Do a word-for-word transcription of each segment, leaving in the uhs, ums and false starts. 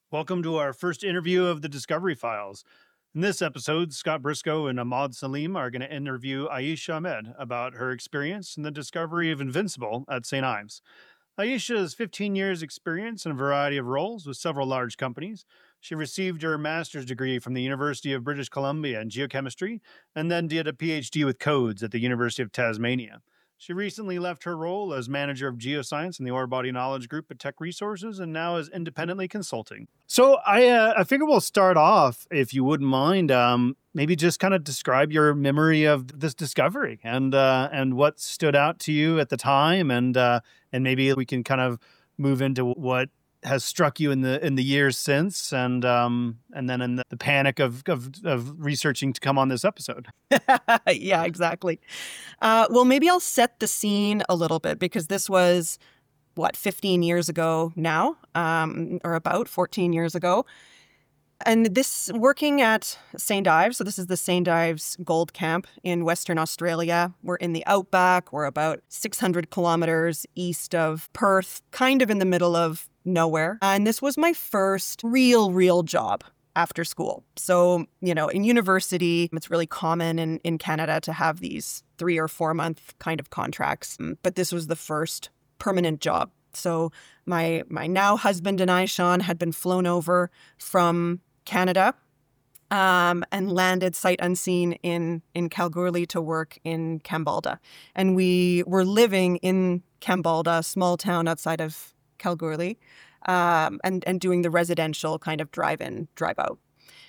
Welcome to our first interview of the Discovery Files. In this episode, Scott Briscoe and Ahmad Salim are going to interview Aisha Ahmed about her experience in the discovery of Invincible at Saint Ives. Aisha has fifteen years' experience in a variety of roles with several large companies. She received her master's degree from the University of British Columbia in geochemistry and then did a PhD with codes at the University of Tasmania. She recently left her role as manager of geoscience in the Ore Body Knowledge Group at Tech Resources and now is independently consulting. So I, uh, I figure we'll start off, if you wouldn't mind, um, maybe just kind of describe your memory of this discovery and uh, and what stood out to you at the time, and uh, and maybe we can kind of move into what has struck you in the in the years since, and um, and then in the, the panic of, of of researching to come on this episode. Yeah, exactly. Uh, well, maybe I'll set the scene a little bit because this was, what, fifteen years ago now, um, or about fourteen years ago. And this, working at Saint Ives, so this is the Saint Ives Gold Camp in Western Australia. We're in the outback. We're about six hundred kilometers east of Perth, kind of in the middle of nowhere. And this was my first real, real job after school. So, you know, in university, it's really common in, in Canada to have these three or four month kind of contracts. But this was the first permanent job. So my my now husband and I, Sean, had been flown over from Canada um, and landed sight unseen in, in Kalgoorlie to work in Kambalda. And we were living in Kambalda, a small town outside of Kalgoorlie, um, and, and doing the residential kind of drive-in, drive-out.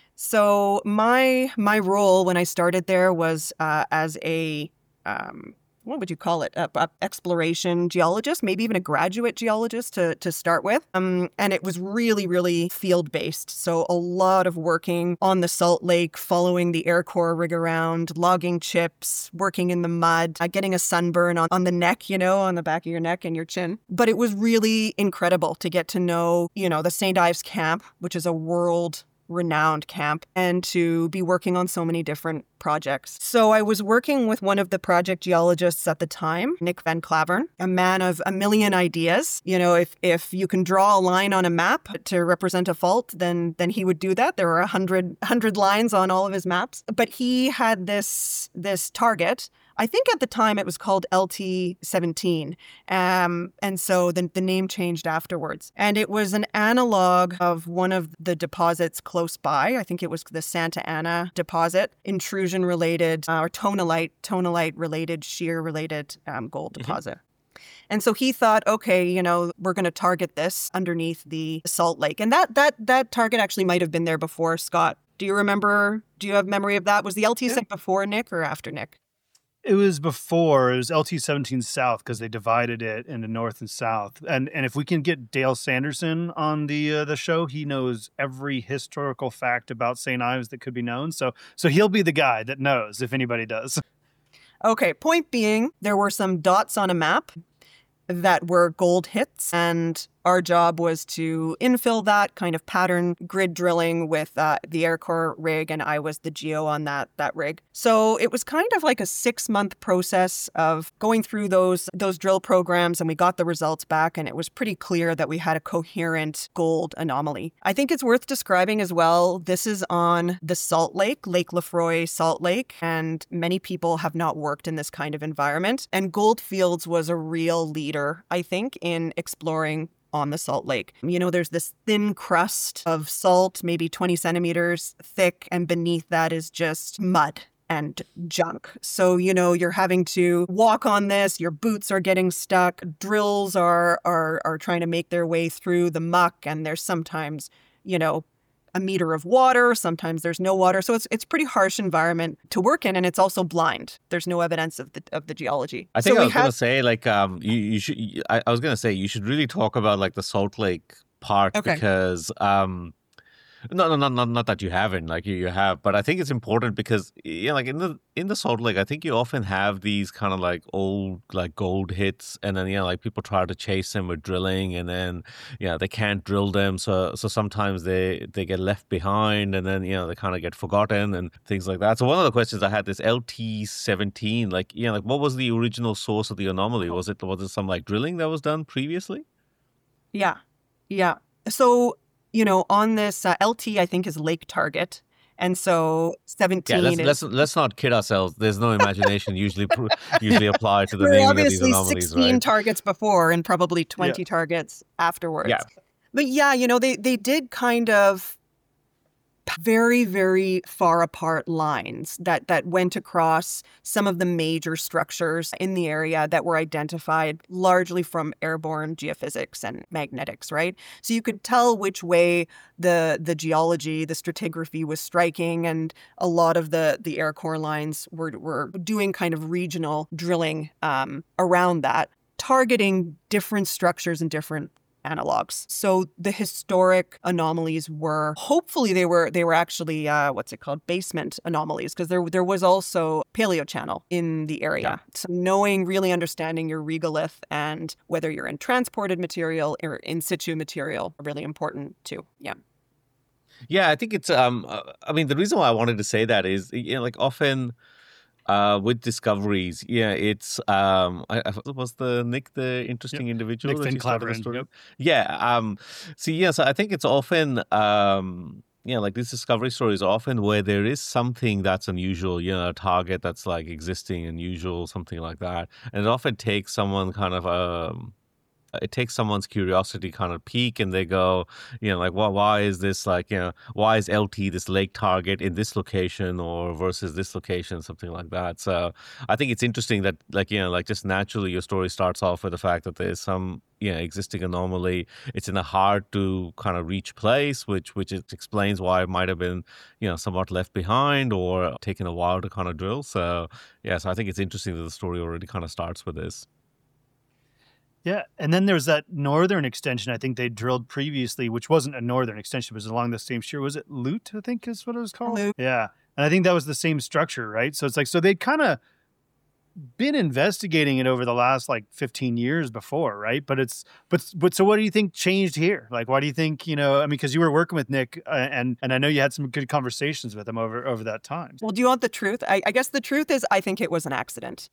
So my my role when I started there was uh, as a... Um, what would you call it? A, a exploration geologist, maybe even a graduate geologist to, to start with. Um, and it was really, really field-based. So a lot of working on the Salt Lake, following the Air Corps rig around, logging chips, working in the mud, uh, getting a sunburn on, on the neck, you know, on the back of your neck and your chin. But it was really incredible to get to know, you know, the Saint Ives camp, which is a world renowned camp, and to be working on so many different projects. So I was working with one of the project geologists at the time, Nick Van Clavern, a man of a million ideas. You know, if if you can draw a line on a map to represent a fault, then then he would do that. There were a hundred hundred lines on all of his maps. But he had this this target. I think at the time it was called L T seventeen. Um, and so the, the name changed afterwards. And it was an analog of one of the deposits close by. I think it was the Santa Ana deposit, intrusion-related uh, or tonalite, tonalite-related, shear-related um, gold deposit. Mm-hmm. And so he thought, okay, you know, we're going to target this underneath the Salt Lake. And that that that target actually might have been there before, Scott. Do you remember, do you have memory of that? Was the L T site before Nick or after Nick? It was before. It was L T seventeen South because they divided it into North and South. And and if we can get Dale Sanderson on the uh, the show, he knows every historical fact about Saint Ives that could be known. So so he'll be the guy that knows if anybody does. Okay, point being, there were some dots on a map that were gold hits, and our job was to infill that kind of pattern grid drilling with uh, the Air Corps rig, and I was the geo on that that rig. So it was kind of like a six-month process of going through those those drill programs, and we got the results back, and it was pretty clear that we had a coherent gold anomaly. I think it's worth describing as well, this is on the Salt Lake, Lake Lefroy Salt Lake, and many people have not worked in this kind of environment. And Goldfields was a real leader, I think, in exploring on the Salt Lake. You know, there's this thin crust of salt, maybe twenty centimeters thick, and beneath that is just mud and junk. So, you know, you're having to walk on this, your boots are getting stuck, drills are are are trying to make their way through the muck, and there's sometimes, you know, a meter of water, sometimes there's no water. So it's it's pretty harsh environment to work in, and it's also blind. There's no evidence of the of the geology. I think so I was had... gonna say like um you, you should I, I was gonna say you should really talk about like the Salt Lake part okay. because um No, no, not, not not that you haven't, like you, you have, but I think it's important because, you know, like in the in the Salt Lake, I think you often have these kind of like old like gold hits, and then, you know, like people try to chase them with drilling, and then, you know, they can't drill them, so so sometimes they they get left behind, and then, you know, they kind of get forgotten and things like that. So one of the questions I had is L T seventeen, like, you know, like what was the original source of the anomaly? Was it was it some like drilling that was done previously? Yeah, yeah. So you know, on this uh, L T, I think is Lake Target. And so seventeen Yeah, let's is... let's let's not kid ourselves. There's no imagination usually pr- usually applied to the There were naming of these obviously anomalies, sixteen right? targets before and probably Yeah. twenty targets afterwards. Yeah. But yeah, you know, they, they did kind of very, very far apart lines that, that went across some of the major structures in the area that were identified largely from airborne geophysics and magnetics, right? So you could tell which way the the geology, the stratigraphy was striking, and a lot of the, the Air Corps lines were, were doing kind of regional drilling um, around that, targeting different structures and different analogs. So the historic anomalies were, hopefully they were they were actually uh, what's it called, basement anomalies, because there there was also paleochannel in the area. Yeah. So knowing, really understanding your regolith and whether you're in transported material or in situ material are really important too. Yeah. Yeah, I think it's. Um, uh, I mean, the reason why I wanted to say that is, you know, like often uh, with discoveries, yeah, it's. Um, I, I, was the Nick the interesting individual Nick that you started the Finclaverin, story? yep. Yeah. Um. So yeah, so I think it's often. Um. Yeah, like these discovery stories are often where there is something that's unusual, you know, a target that's like existing, unusual, something like that, and it often takes someone kind of um. It takes someone's curiosity kind of peak, and they go, you know, like, well, why is this like, you know, why is L T this lake target in this location or versus this location, something like that. So I think it's interesting that, like, you know, like just naturally your story starts off with the fact that there's some, you know, existing anomaly. It's in a hard to kind of reach place, which which it explains why it might have been, you know, somewhat left behind or taken a while to kind of drill. So yeah, so I think it's interesting that the story already kind of starts with this. Yeah, and then there's that northern extension I think they drilled previously, which wasn't a northern extension, it was along the same shear. Was it Lute, I think is what it was called? Lute. Yeah, and I think that was the same structure, right? So it's like, so they'd kind of been investigating it over the last like fifteen years before, right? But it's, but, but so what do you think changed here? Like, why do you think, you know, I mean, because you were working with Nick uh, and and I know you had some good conversations with him over, over that time. Well, do you want the truth? I, I guess the truth is I think it was an accident.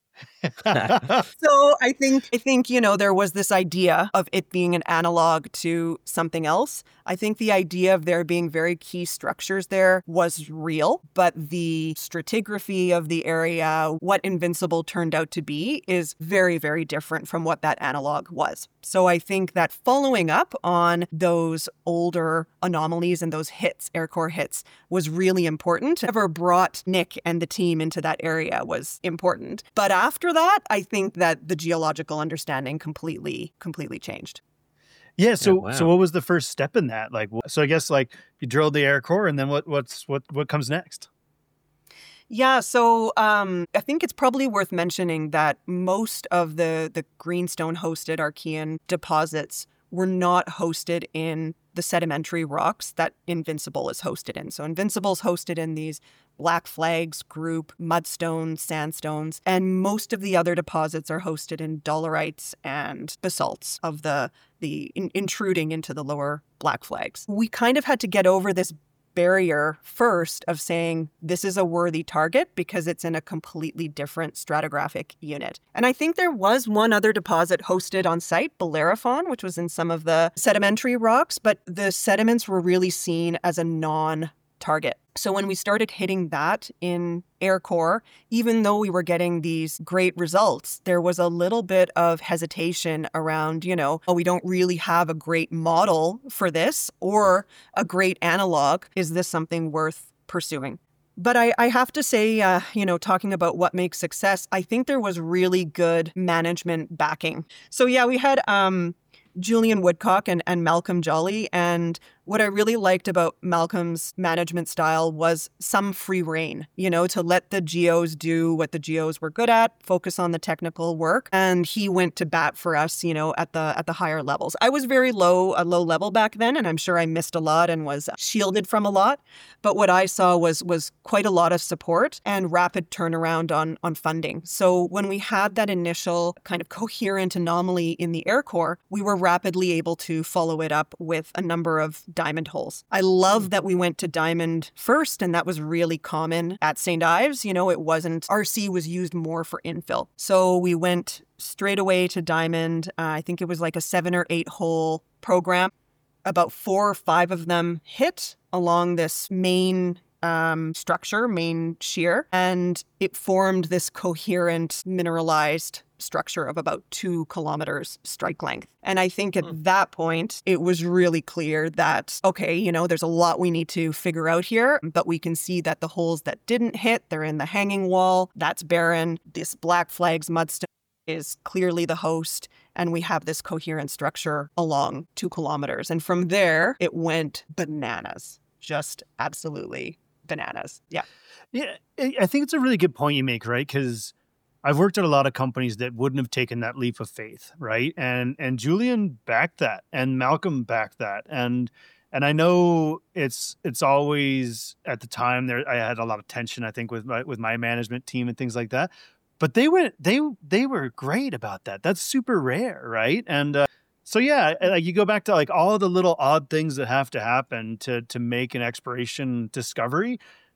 So I think I think you know there was this idea of it being an analog to something else. I think the idea of there being very key structures there was real, but the stratigraphy of the area, what Invincible turned out to be, is very, very different from what that analog was. So I think that following up on those older anomalies and those hits, Air Corps hits, was really important. Whoever brought Nick and the team into that area was important. But after that, I think that the geological understanding completely, completely changed. Yeah. So, Yeah, wow. so what was the first step in that? Like, wh- so I guess like you drilled the Air Core, and then what, what's, what, what comes next? Yeah, so um, I think it's probably worth mentioning that most of the, the greenstone hosted Archean deposits were not hosted in the sedimentary rocks that Invincible is hosted in. So Invincible is hosted in these Black Flags group, mudstones, sandstones, and most of the other deposits are hosted in dolerites and basalts of the the in, intruding into the lower Black Flags. We kind of had to get over this barrier first of saying this is a worthy target because it's in a completely different stratigraphic unit. And I think there was one other deposit hosted on site, Bellerophon, which was in some of the sedimentary rocks, but the sediments were really seen as a non-target. So when we started hitting that in Air Corps, even though we were getting these great results, there was a little bit of hesitation around, you know, oh, we don't really have a great model for this or a great analog. Is this something worth pursuing? But I, I have to say, uh, you know, talking about what makes success, I think there was really good management backing. So yeah, we had um, Julian Woodcock and, and Malcolm Jolly, and what I really liked about Malcolm's management style was some free rein, you know, to let the geos do what the geos were good at, focus on the technical work. And he went to bat for us, you know, at the at the higher levels. I was very low, a low level back then, and I'm sure I missed a lot and was shielded from a lot. But what I saw was was quite a lot of support and rapid turnaround on, on funding. So when we had that initial kind of coherent anomaly in the Air Corps, we were rapidly able to follow it up with a number of diamond holes. I love that we went to diamond first, and that was really common at Saint Ives. You know, it wasn't, R C was used more for infill. So we went straight away to diamond. Uh, I think it was like a seven or eight hole program. about four or five of them hit along this main um, structure, main shear, and it formed this coherent mineralized structure of about two kilometers strike length. And I think at Mm. that point, it was really clear that, okay, you know, there's a lot we need to figure out here, but we can see that the holes that didn't hit, they're in the hanging wall. That's barren. This Black Flag's mudstone is clearly the host, and we have this coherent structure along two kilometers. And from there, it went bananas. Just absolutely bananas. Yeah. Yeah, I I think it's a really good point you make, right? Because I've worked at a lot of companies that wouldn't have taken that leap of faith, right? And and Julian backed that, and Malcolm backed that, and and I know it's it's always at the time there. I had a lot of tension, I think, with my with my management team and things like that. But they went they they were great about that. That's super rare, right? And uh, so yeah, like you go back to like all the little odd things that have to happen to to make an exploration discovery.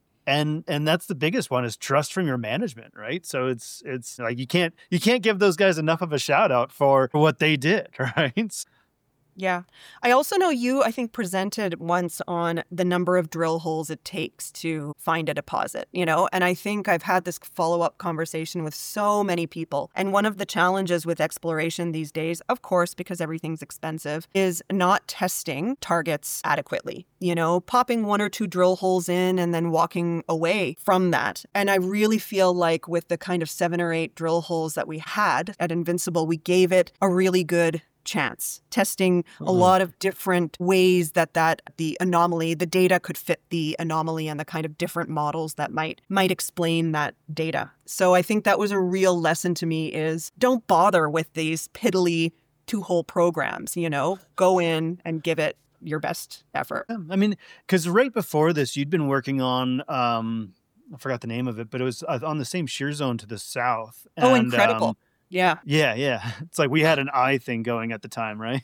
And and that's the biggest one is trust from your management, right? So it's it's like you can't you can't give those guys enough of a shout out for, for what they did, right? Yeah. I also know you, I think, presented once on the number of drill holes it takes to find a deposit, you know, and I think I've had this follow up conversation with so many people. And one of the challenges with exploration these days, of course, because everything's expensive, is not testing targets adequately, you know, popping one or two drill holes in and then walking away from that. And I really feel like with the kind of seven or eight drill holes that we had at Invincible, we gave it a really good chance, testing a Mhm. lot of different ways that that the anomaly, the data could fit the anomaly and the kind of different models that might might explain that data. So I think that was a real lesson to me is don't bother with these piddly two-hole programs, you know, go in and give it your best effort. Yeah, I mean, because right before this, you'd been working on um, I forgot the name of it, but it was uh, on the same shear zone to the south. Oh, And incredible. um, Yeah. yeah, yeah, it's like we had an eye thing going at the time, right?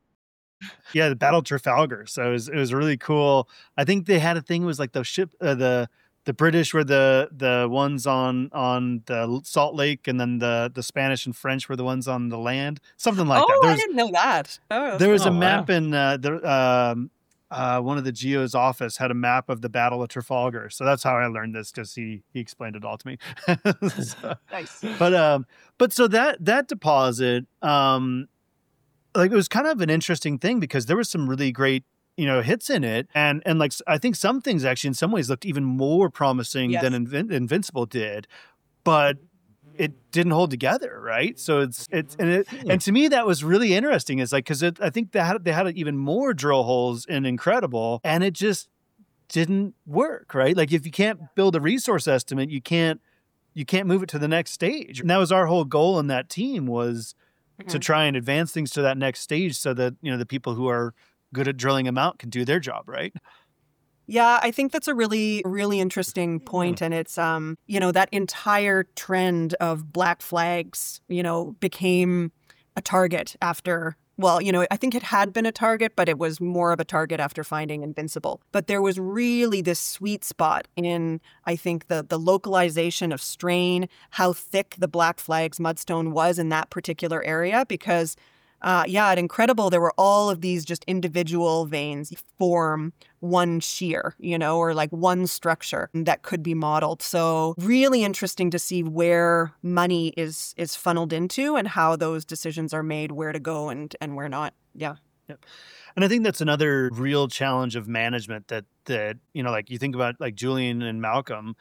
Yeah, the Battle of Trafalgar. So it was it was really cool. I think they had a thing. It was like the ship, uh, the the British were the the ones on on the Salt Lake, and then the the Spanish and French were the ones on the land. Something like that. Oh, There I was didn't know that. Oh, there was Oh, a wow. map in uh, the um, uh, one of the geos office had a map of the Battle of Trafalgar. So that's how I learned this because he he explained it all to me. So- nice. but um, but so that that deposit, um, like it was kind of an interesting thing because there was some really great, you know, hits in it, and and like s- I think some things actually in some ways looked even more promising Yes. than Invin- Invincible did, but it didn't hold together, right? So it's it's and it Hmm. and to me that was really interesting. It's like because I think they had they had even more drill holes in Incredible, and it just didn't work, right? Like if you can't build a resource estimate, you can't you can't move it to the next stage. And that was our whole goal in that team was to Mhm. try and advance things to that next stage so that, you know, the people who are good at drilling them out can do their job, right? Yeah, I think that's a really, really interesting point. And it's, um, you know, that entire trend of black flags, you know, became a target after, well, you know, I think it had been a target, but it was more of a target after finding Invincible. But there was really this sweet spot in, I think, the the localization of strain, how thick the black flags mudstone was in that particular area, because uh, yeah, at Incredible, there were all of these just individual veins form one shear, you know, or like one structure that could be modeled. So really interesting to see where money is is funneled into and how those decisions are made, where to go and and where not. Yeah. Yep. And I think that's another real challenge of management that that, you know, like you think about like Julian and Malcolm,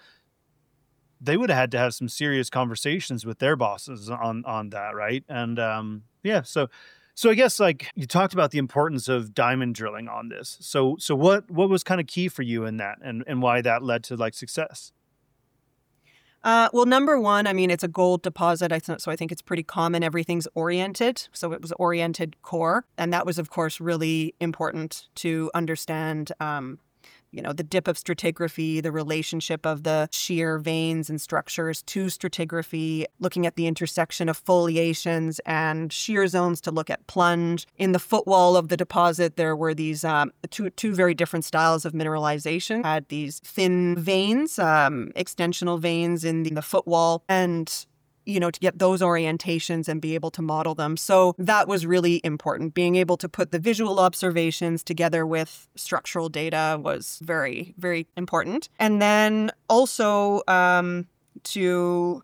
they would have had to have some serious conversations with their bosses on on that, right? And um yeah, so so I guess like you talked about the importance of diamond drilling on this. So so what what was kind of key for you in that and and why that led to like success? Uh, well, number one, I mean, it's a gold deposit, I th- so I think it's pretty common. Everything's oriented, so it was oriented core, and that was, of course, really important to understand. Um, you know, the dip of stratigraphy, the relationship of the shear veins and structures to stratigraphy, looking at the intersection of foliations and shear zones to look at plunge. In the footwall of the deposit, there were these um, two two very different styles of mineralization. Had these thin veins, um, extensional veins in the, the footwall, and you know, to get those orientations and be able to model them. So that was really important. Being able to put the visual observations together with structural data was very, very important. And then also um, to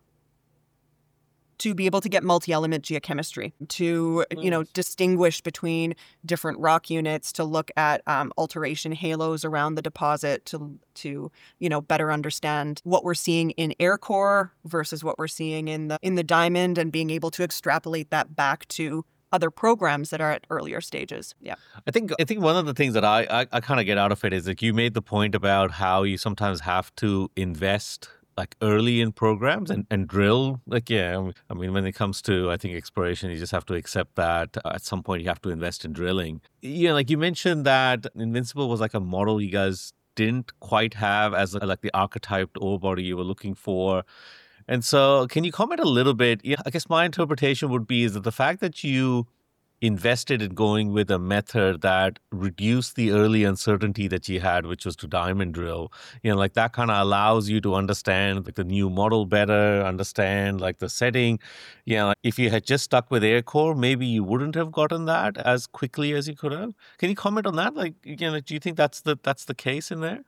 to be able to get multi-element geochemistry, to, you know, distinguish between different rock units, to look at um, alteration halos around the deposit, to, to, you know, better understand what we're seeing in air core versus what we're seeing in the in the diamond, and being able to extrapolate that back to other programs that are at earlier stages. Yeah. I think I think one of the things that I, I, I kind of get out of it is that you made the point about how you sometimes have to invest like early in programs and, and drill. Like, yeah, I mean, when it comes to, I think, exploration, you just have to accept that at some point you have to invest in drilling. You know, like you mentioned that Invincible was like a model you guys didn't quite have as a, like the archetyped ore body you were looking for. And so can you comment a little bit? Yeah, I guess my interpretation would be is that the fact that you invested in going with a method that reduced the early uncertainty that you had, which was to diamond drill, you know, like that kind of allows you to understand like the new model better, understand like the setting. You know, if you had just stuck with air core, maybe you wouldn't have gotten that as quickly as you could have. Can you comment on that? Like, you know, do you think that's the that's the case in there?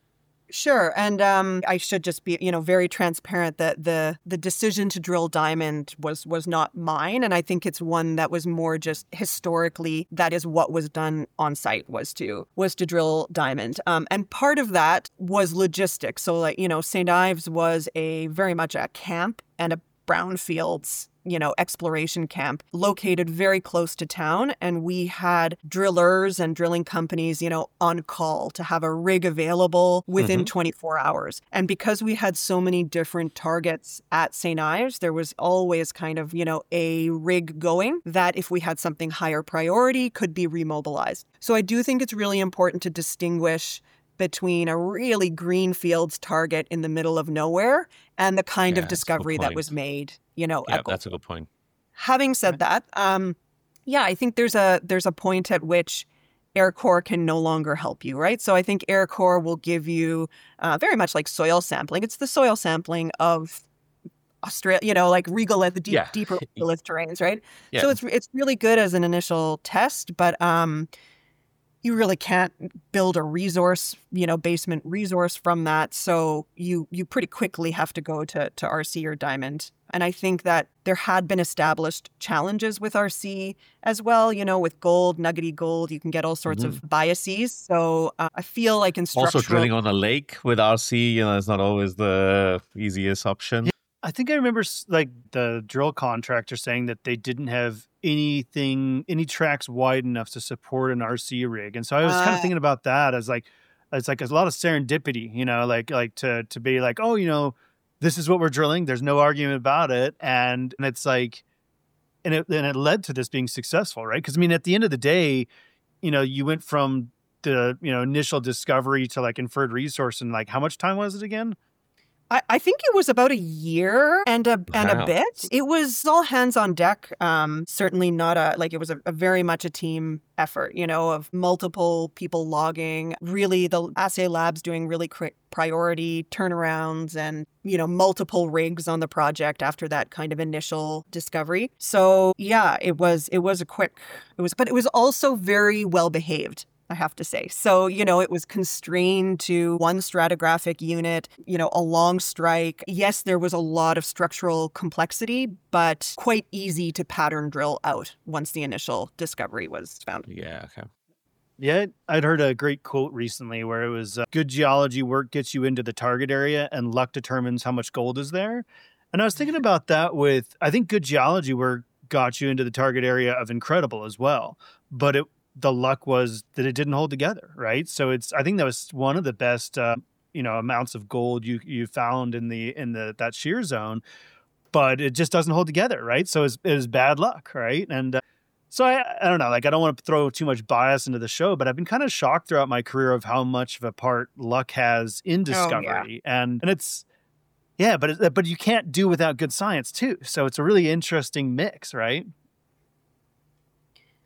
Sure. And um, I should just be, you know, very transparent that the the decision to drill diamond was was not mine. And I think it's one that was more just historically, that is what was done on site, was to was to drill diamond. Um, and part of that was logistics. So like, you know, Saint Ives was a very much a camp and a brownfields, you know, exploration camp located very close to town. And we had drillers and drilling companies, you know, on call to have a rig available within mm-hmm. twenty-four hours. And because we had so many different targets at Saint Ives, there was always kind of, you know, a rig going that if we had something higher priority could be remobilized. So I do think it's really important to distinguish between a really greenfields target in the middle of nowhere and the kind yeah, of discovery that was made, you know. Yeah, that's a good point. Having said that, um, yeah, I think there's a there's a point at which air core can no longer help you, right? So I think air core will give you uh, very much like soil sampling. It's the soil sampling of Australia, you know, like regolith, the deep, yeah. deeper regolith terrains, right? Yeah. So it's it's really good as an initial test, but um, you really can't build a resource, you know, basement resource from that. So you you pretty quickly have to go to, to R C or diamond. And I think that there had been established challenges with R C as well. You know, with gold, nuggety gold, you can get all sorts mm-hmm. of biases. So uh, I feel like in structural... Also drilling on a lake with R C, you know, it's not always the easiest option. Yeah. I think I remember like the drill contractor saying that they didn't have anything, any tracks wide enough to support an R C rig. And so I was uh, kind of thinking about that as like, it's like a lot of serendipity, you know, like, like to, to be like, oh, you know, this is what we're drilling. There's no argument about it. And, and it's like, and it, and it led to this being successful, right? Because I mean, at the end of the day, you know, you went from the, you know, initial discovery to like inferred resource, and like, how much time was it again? I, I think it was about a year and a and wow. a bit. It was all hands on deck. Um, certainly not a, like it was a, a very much a team effort, you know, of multiple people logging, really the assay labs doing really quick priority turnarounds and, you know, multiple rigs on the project after that kind of initial discovery. So yeah, it was, it was a quick, it was, but it was also very well behaved, I have to say. So, you know, it was constrained to one stratigraphic unit, you know, a long strike. Yes, there was a lot of structural complexity, but quite easy to pattern drill out once the initial discovery was found. Yeah, okay. Yeah, I'd heard a great quote recently where it was, uh, good geology work gets you into the target area and luck determines how much gold is there. And I was thinking about that with, I think good geology work got you into the target area of Incredible as well. But it the luck was that it didn't hold together, right? So it's, I think that was one of the best, uh, you know, amounts of gold you you found in the in the that shear zone, but it just doesn't hold together, right? So it's, it was bad luck, right? And uh, so I I don't know, like I don't want to throw too much bias into the show, but I've been kind of shocked throughout my career of how much of a part luck has in discovery, oh, yeah. and and it's yeah, but it, but you can't do without good science too. So it's a really interesting mix, right?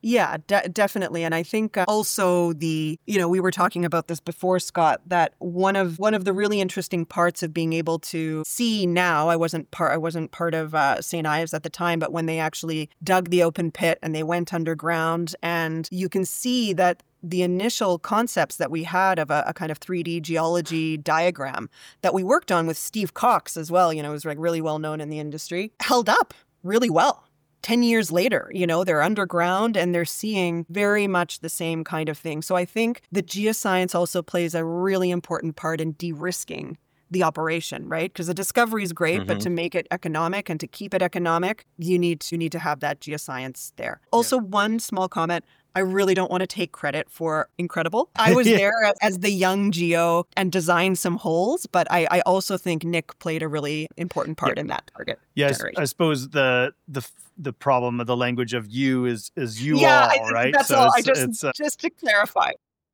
Yeah, de- definitely. And I think uh, also the, you know, we were talking about this before, Scott, that one of one of the really interesting parts of being able to see now, I wasn't part I wasn't part of uh, Saint Ives at the time, but when they actually dug the open pit and they went underground, and you can see that the initial concepts that we had of a, a kind of three D geology diagram that we worked on with Steve Cox as well, you know, was like really well known in the industry, held up really well. ten years later, you know, they're underground and they're seeing very much the same kind of thing. So I think the geoscience also plays a really important part in de-risking the operation, right? Because the discovery is great, mm-hmm. but to make it economic and to keep it economic, you need to, you need to have that geoscience there. Also, yeah. One small comment. I really don't want to take credit for Incredible. I was yeah. there as the young geo and designed some holes, but I, I also think Nick played a really important part yeah. in that target yes, generation. I suppose the the the problem of the language of you is is you yeah, all, I, right? That's so all. It's, I just it's, uh, just to clarify.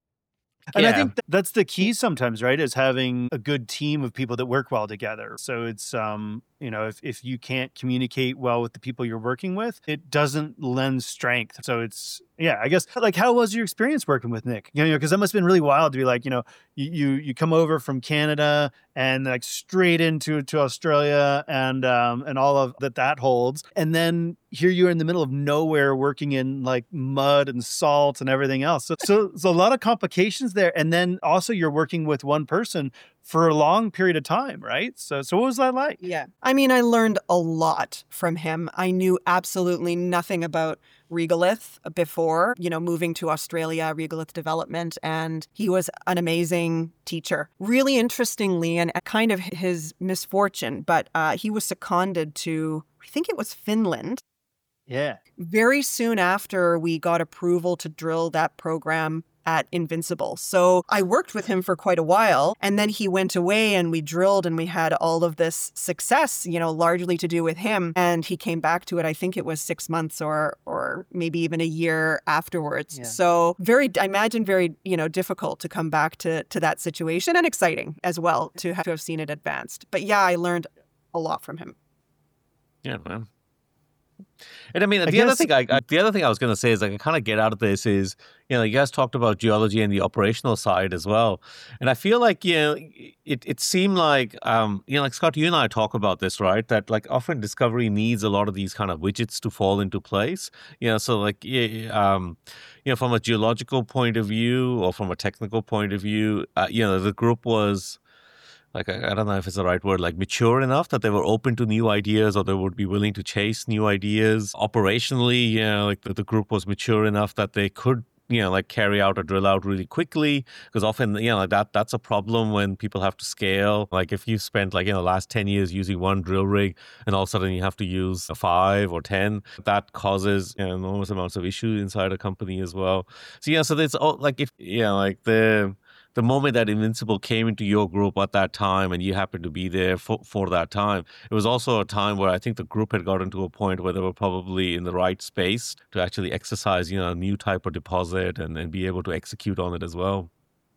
And yeah. I think th- that's the key sometimes, right? Is having a good team of people that work well together. So it's, um, you know, if, if you can't communicate well with the people you're working with, it doesn't lend strength. So it's, yeah, I guess, like, how was your experience working with Nick? You know, because that must have been really wild to be like, you know, you, you, you come over from Canada and like straight into to Australia and, um, and all of that that holds. And then here you are in the middle of nowhere working in like mud and salt and everything else. So, so there's a lot of complications there. And then also you're working with one person for a long period of time, right? So, so what was that like? Yeah. I mean, I learned a lot from him. I knew absolutely nothing about regolith before, you know, moving to Australia, regolith development, and he was an amazing teacher. Really interestingly, and kind of his misfortune, but uh, he was seconded to, I think it was Finland. Yeah. Very soon after we got approval to drill that program at Invincible. So I worked with him for quite a while, and then he went away and we drilled and we had all of this success, you know, largely to do with him. And he came back to it, I think it was six months or or maybe even a year afterwards. Yeah. So very, I imagine very, you know, difficult to come back to, to that situation, and exciting as well to have, to have seen it advanced. But yeah, I learned a lot from him. Yeah, man. And I mean, I the guess, other thing I, I the other thing I was going to say is like I kind of get out of this is, you know, you guys talked about geology and the operational side as well, and I feel like, you know, it it seemed like um you know, like Scott, you and I talk about this, right? That like often discovery needs a lot of these kind of widgets to fall into place. You know, so like yeah, um you know, from a geological point of view or from a technical point of view, uh, you know, the group was. Like, I, I don't know if it's the right word, like mature enough that they were open to new ideas or they would be willing to chase new ideas. Operationally, you know, like the, the group was mature enough that they could, you know, like carry out a drill out really quickly. Because often, you know, like that that's a problem when people have to scale. Like if you spent like, you know, the last ten years using one drill rig and all of a sudden you have to use a five or ten, that causes, you know, enormous amounts of issue inside a company as well. So, yeah, so there's all like if, you know, like the... The moment that Invincible came into your group at that time and you happened to be there for, for that time, it was also a time where I think the group had gotten to a point where they were probably in the right space to actually exercise, you know, a new type of deposit and, and be able to execute on it as well.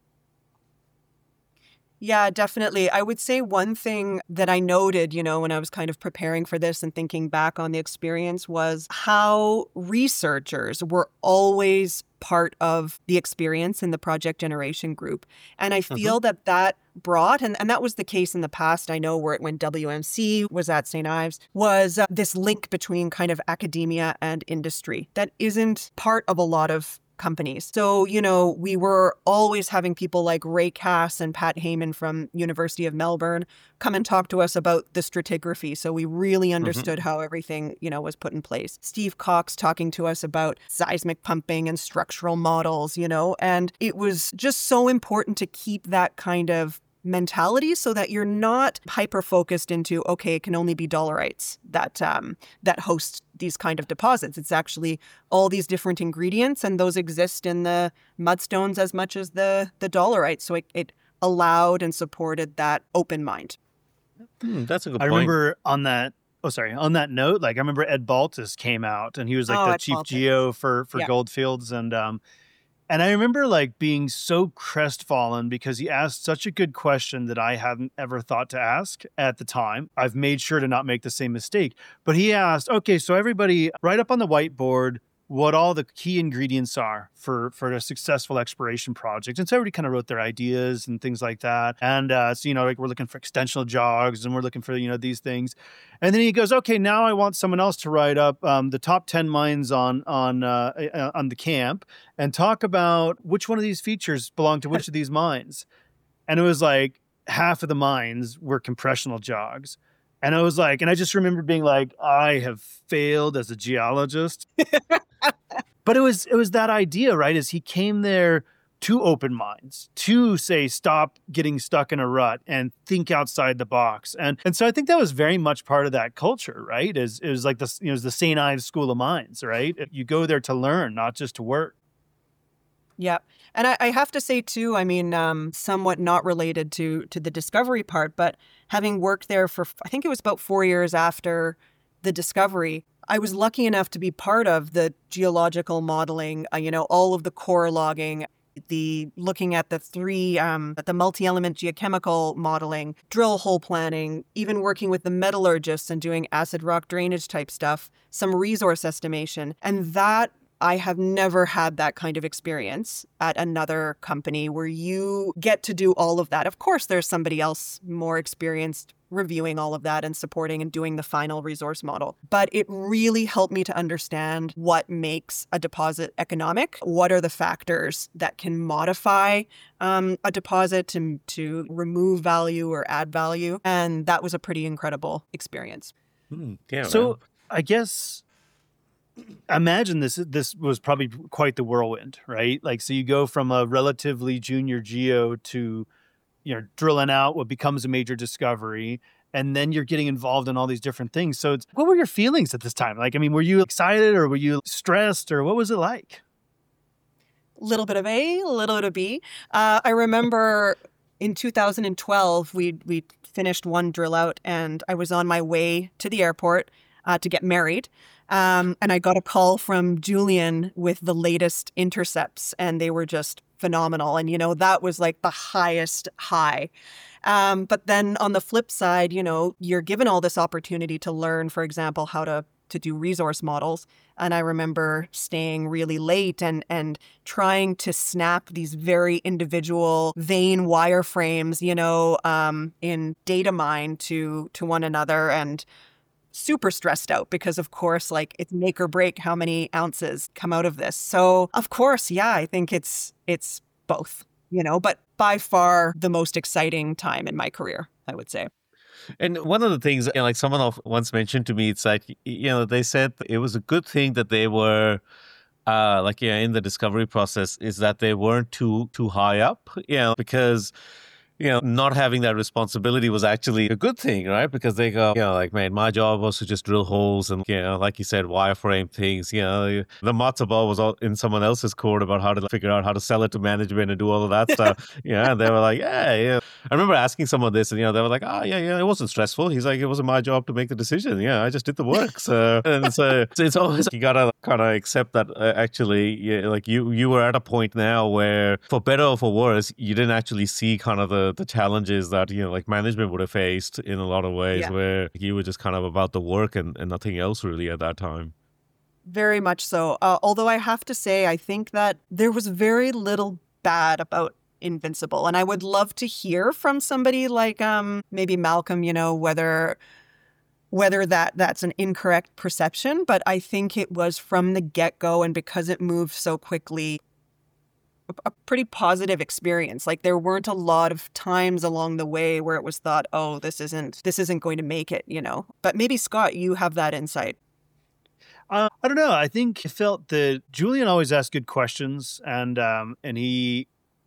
Yeah, definitely. I would say one thing that I noted, you know, when I was kind of preparing for this and thinking back on the experience was how researchers were always part of the experience in the project generation group. And I feel mm-hmm. that that brought, and, and that was the case in the past, I know, where when W M C was at Saint Ives, was uh, this link between kind of academia and industry that isn't part of a lot of companies. So, you know, we were always having people like Ray Cass and Pat Heyman from University of Melbourne come and talk to us about the stratigraphy. So we really understood mm-hmm. how everything, you know, was put in place. Steve Cox talking to us about seismic pumping and structural models, you know, and it was just so important to keep that kind of mentality so that you're not hyper focused into, okay, it can only be dolerites that um, that host these kind of deposits. It's actually all these different ingredients, and those exist in the mudstones as much as the the dolerites. So it, it allowed and supported that open mind. Hmm, that's a good I point. remember on that. Oh, sorry. On that note, like I remember Ed Baltus came out, and he was like oh, the Ed chief Baltus. geo for for yeah. Goldfields, and um. And I remember like being so crestfallen because he asked such a good question that I hadn't ever thought to ask at the time. I've made sure to not make the same mistake. But he asked, okay, so everybody write up on the whiteboard what all the key ingredients are for, for a successful exploration project. And so everybody kind of wrote their ideas and things like that. And uh, so, you know, like we're looking for extensional jogs and we're looking for, you know, these things. And then he goes, okay, now I want someone else to write up um, the top ten mines on on uh, uh, on the camp and talk about which one of these features belong to which of these mines. And it was like half of the mines were compressional jogs. And I was like, and I just remember being like, I have failed as a geologist. But it was it was that idea, right? As he came there to open minds, to say, stop getting stuck in a rut and think outside the box. And and so I think that was very much part of that culture, right? Is it was like the, you know, it was the Saint Ives School of Mines, right? You go there to learn, not just to work. Yeah. And I, I have to say, too, I mean, um, somewhat not related to to the discovery part, but having worked there for, I think it was about four years after the discovery, I was lucky enough to be part of the geological modeling, uh, you know, all of the core logging, the looking at the three, um, the multi-element geochemical modeling, drill hole planning, even working with the metallurgists and doing acid rock drainage type stuff, some resource estimation. And that I have never had that kind of experience at another company where you get to do all of that. Of course, there's somebody else more experienced reviewing all of that and supporting and doing the final resource model. But it really helped me to understand what makes a deposit economic. What are the factors that can modify um, a deposit to, to remove value or add value? And that was a pretty incredible experience. Hmm, yeah, So man. I guess imagine this this was probably quite the whirlwind, right? Like, so you go from a relatively junior geo to, you know, drilling out what becomes a major discovery, and then you're getting involved in all these different things. So it's, what were your feelings at this time? Like, I mean, were you excited or were you stressed or what was it like? Little bit of A, a little bit of B. Uh, I remember in two thousand twelve, we we finished one drill out and I was on my way to the airport uh, to get married. Um, and I got a call from Julian with the latest intercepts and they were just phenomenal. And, you know, that was like the highest high. Um, but then on the flip side, you know, you're given all this opportunity to learn, for example, how to to do resource models. And I remember staying really late and and trying to snap these very individual vein wireframes, you know, um, in Datamine to to one another, and super stressed out because, of course, like it's make or break how many ounces come out of this. So, of course, yeah, I think it's it's both, you know, but by far the most exciting time in my career, I would say. And one of the things, you know, like someone of- once mentioned to me, it's like, you know, they said it was a good thing that they were, uh, like, yeah, in the discovery process, is that they weren't too too high up, you know, because, you know, not having that responsibility was actually a good thing, right? Because they go, you know, like, man, my job was to just drill holes and, you know, like you said, wireframe things, you know, the matzo ball was all in someone else's court about how to figure out how to sell it to management and do all of that stuff. Yeah. And they were like, yeah, yeah. I remember asking someone this and, you know, they were like, oh, yeah, yeah, it wasn't stressful. He's like, it wasn't my job to make the decision. Yeah, I just did the work. So, and so, so it's always, you got to kind of accept that uh, actually, yeah, like you, you were at a point now where, for better or for worse, you didn't actually see kind of the, the challenges that, you know, like management would have faced in a lot of ways, Yeah. where you were just kind of about the work and, and nothing else really at that time. Very much so. Uh, although I have to say, I think that there was very little bad about Invincible. And I would love to hear from somebody like um, maybe Malcolm, you know, whether whether that that's an incorrect perception. But I think it was from the get-go, and because it moved so quickly, a, a pretty positive experience. Like there weren't a lot of times along the way where it was thought, oh, this isn't this isn't going to make it, you know. But maybe, Scott, you have that insight. Uh, I don't know. I think I felt that Julian always asked good questions, and um, and he,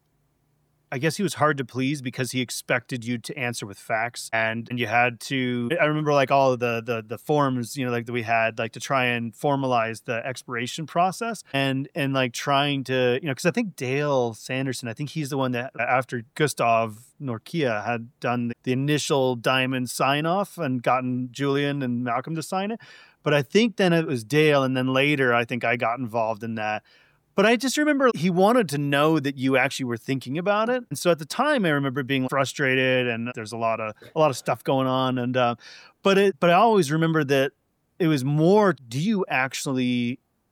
I guess he was hard to please because he expected you to answer with facts, and, and you had to. I remember like all of the the the forms, you know, like that we had, like to try and formalize the exploration process, and and like trying to, you know, because I think Dale Sanderson, I think he's the one that after Gustav Norkia had done the initial diamond sign off and gotten Julian and Malcolm to sign it. But I think then it was Dale, and then later I think I got involved in that. But I just remember he wanted to know that you actually were thinking about it. And so at the time, I remember being frustrated, and there's a lot of a lot of stuff going on. And uh, but it, but I always remember that it was more, do you actually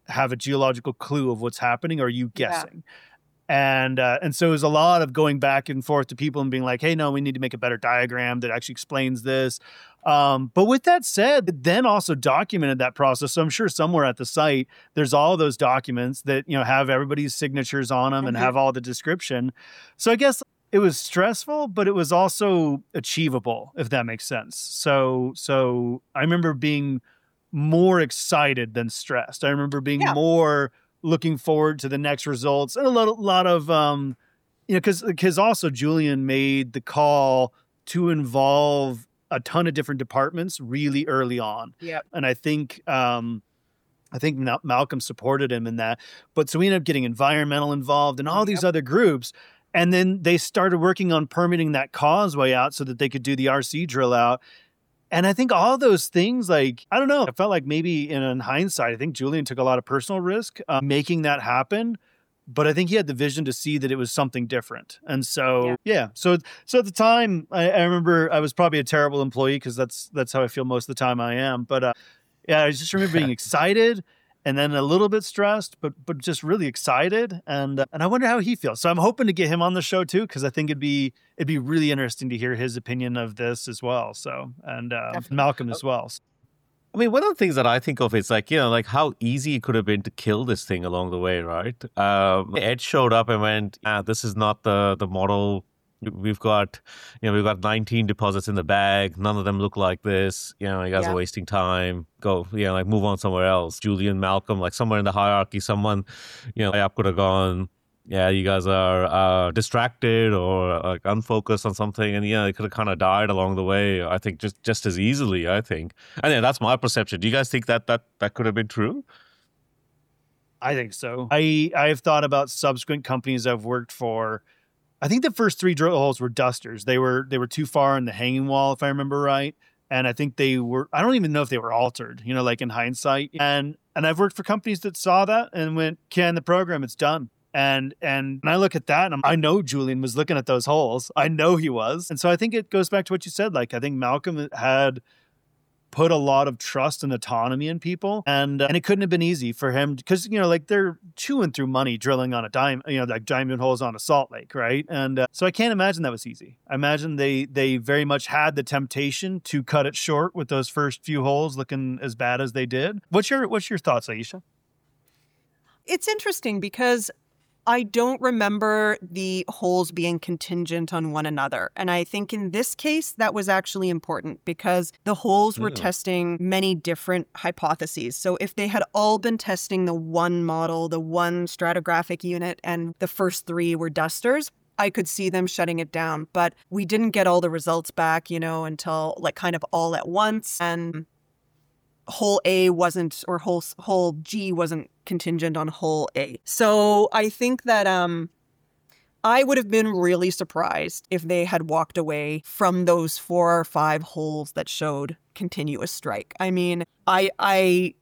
have a geological clue of what's happening, or are you Yeah. guessing? And uh, and so it was a lot of going back and forth to people and being like, hey, no, we need to make a better diagram that actually explains this. Um, but with that said, it then also documented that process. So I'm sure somewhere at the site, there's all those documents that, you know, have everybody's signatures on them and Mhm. have all the description. So I guess it was stressful, but it was also achievable, if that makes sense. So so I remember being more excited than stressed. I remember being Yeah. more looking forward to the next results, and a lot, lot of, um, you know, because because also Julian made the call to involve a ton of different departments really early on, Yeah. and I think um, I think Mal- Malcolm supported him in that. But so we ended up getting environmental involved and all these other groups, and then they started working on permitting that causeway out so that they could do the R C drill out. And I think all those things, like, I don't know, I felt like maybe in, in hindsight, I think Julian took a lot of personal risk uh, making that happen. But I think he had the vision to see that it was something different. And so, Yeah. yeah. So, so at the time, I, I remember I was probably a terrible employee because that's, that's how I feel most of the time I am. But uh, yeah, I just remember being excited and then a little bit stressed, but but just really excited. And uh, and I wonder how he feels. So I'm hoping to get him on the show too, because I think it'd be it'd be really interesting to hear his opinion of this as well. So and uh, Definitely. Malcolm as well. I mean, one of the things that I think of is like, you know, like how easy it could have been to kill this thing along the way, right? Um, Ed showed up and went, ah, this is not the the model. We've got, you know, we've got nineteen deposits in the bag. None of them look like this. You know, you guys Yeah. are wasting time. Go, you know, like move on somewhere else. Julian, Malcolm, like somewhere in the hierarchy, someone, you know, I could have gone, yeah, you guys are uh, distracted or like unfocused on something, and yeah, it could have kind of died along the way. I think just just as easily. I think, and yeah, that's my perception. Do you guys think that that that could have been true? I think so. I I've thought about subsequent companies I've worked for. I think the first three drill holes were dusters. They were they were too far in the hanging wall, if I remember right. And I think they were, I don't even know if they were altered, you know, like in hindsight. And and I've worked for companies that saw that and went, can the program, it's done. And and I look at that and I'm, I know Julian was looking at those holes. I know he was. And so I think it goes back to what you said. Like, I think Malcolm had put a lot of trust and autonomy in people, and uh, and it couldn't have been easy for him because, you know, like they're chewing through money drilling on a diamond, you know, like diamond holes on a salt lake, right? And uh, so I can't imagine that was easy. I imagine they they very much had the temptation to cut it short with those first few holes looking as bad as they did. What's your what's your thoughts, Aisha? It's interesting because I don't remember the holes being contingent on one another. And I think in this case, that was actually important because the holes were Mm. testing many different hypotheses. So if they had all been testing the one model, the one stratigraphic unit, and the first three were dusters, I could see them shutting it down. But we didn't get all the results back, you know, until like kind of all at once. And hole A wasn't, or hole hole G wasn't contingent on hole A. So I think that um, I would have been really surprised if they had walked away from those four or five holes that showed continuous strike. I mean, I I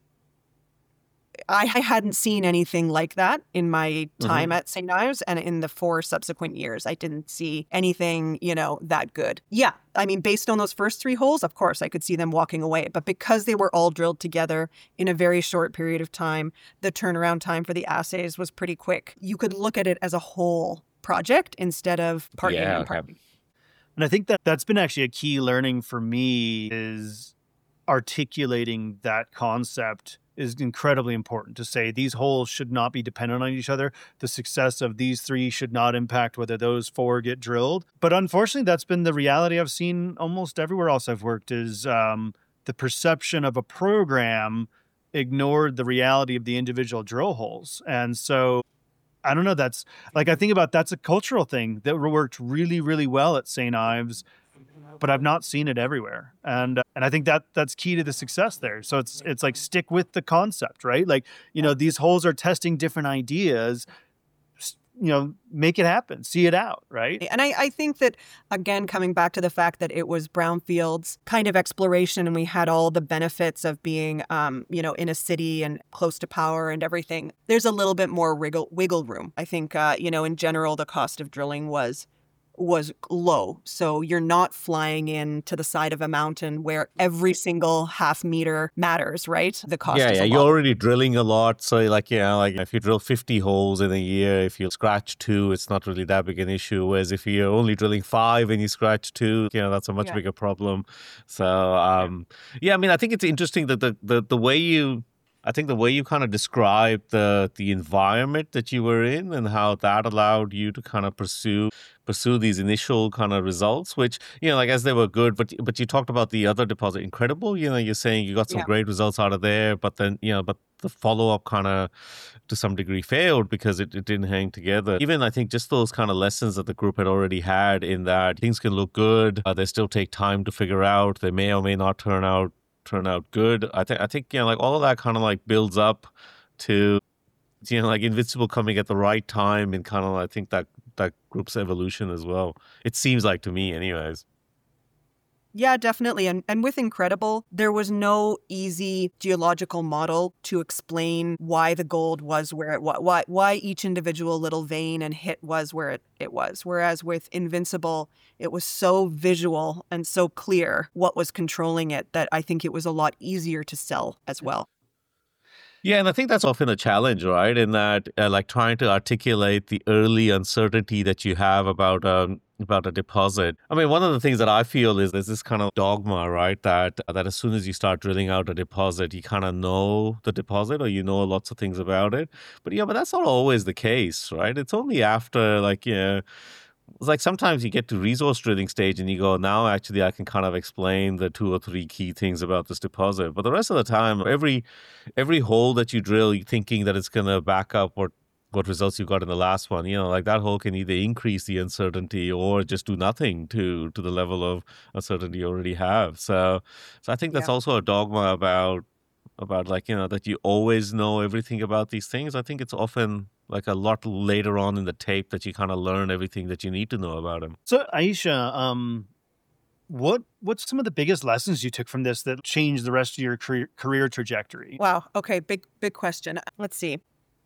I hadn't seen anything like that in my time Mhm. at Saint Ives, and in the four subsequent years, I didn't see anything, you know, that good. Yeah, I mean, based on those first three holes, of course, I could see them walking away. But because they were all drilled together in a very short period of time, the turnaround time for the assays was pretty quick. You could look at it as a whole project instead of part A Yeah, and part okay. B. And I think that that's been actually a key learning for me, is articulating that concept is incredibly important, to say these holes should not be dependent on each other. The success of these three should not impact whether those four get drilled. But unfortunately, that's been the reality I've seen almost everywhere else I've worked, is um, the perception of a program ignored the reality of the individual drill holes. And so I don't know, that's like, I think about, that's a cultural thing that worked really, really well at Saint Ives, but I've not seen it everywhere. And uh, and I think that that's key to the success there. So it's it's like, stick with the concept, right? Like, you know, these holes are testing different ideas, s- you know, make it happen, see it out, right? And I, I think that, again, coming back to the fact that it was brownfields kind of exploration, and we had all the benefits of being, um, you know, in a city and close to power and everything, there's a little bit more wiggle, wiggle room. I think, uh, you know, in general, the cost of drilling was was low. So you're not flying in to the side of a mountain where every single half meter matters, right? The cost Yeah, is yeah, a you're lot. already drilling a lot. So, like, you know, like if you drill fifty holes in a year, if you scratch two, it's not really that big an issue. Whereas if you're only drilling five and you scratch two, you know, that's a much Yeah. bigger problem. So, um, yeah, I mean, I think it's interesting that the, the, the way you, I think the way you kind of described the the environment that you were in and how that allowed you to kind of pursue pursue these initial kind of results, which, you know, like as they were good, but but you talked about the other deposit, Incredible. You know, you're saying you got some Yeah. great results out of there, but then, you know, but the follow up kind of to some degree failed because it, it didn't hang together. Even I think just those kind of lessons that the group had already had in that things can look good, uh, they still take time to figure out, they may or may not turn out turn out good. I think I think you know like all of that kind of like builds up to you know like Invincible coming at the right time and kind of I think that that group's evolution as well. It seems like to me, anyways. Yeah, definitely. And and with Incredible, there was no easy geological model to explain why the gold was where it was, why why each individual little vein and hit was where it, it was. Whereas with Invincible, it was so visual and so clear what was controlling it that I think it was a lot easier to sell as well. Yeah, and I think that's often a challenge, right? In that, uh, like trying to articulate the early uncertainty that you have about um, about a deposit. I mean, one of the things that I feel is there's this kind of dogma, right? That that as soon as you start drilling out a deposit, you kind of know the deposit or you know lots of things about it. But yeah, but that's not always the case, right? It's only after, like, you know, it's like sometimes you get to resource drilling stage and you go, now actually I can kind of explain the two or three key things about this deposit. But the rest of the time, every every hole that you drill, you're thinking that it's going to back up what what results you got in the last one. You know, like that hole can either increase the uncertainty or just do nothing to to the level of uncertainty you already have. So, so I think that's Yeah. also a dogma about about like, you know, that you always know everything about these things. I think it's often like a lot later on in the tape that you kind of learn everything that you need to know about them. So, Aisha, um, what what's some of the biggest lessons you took from this that changed the rest of your career, career trajectory? Wow. Okay. Big, big question. Let's see.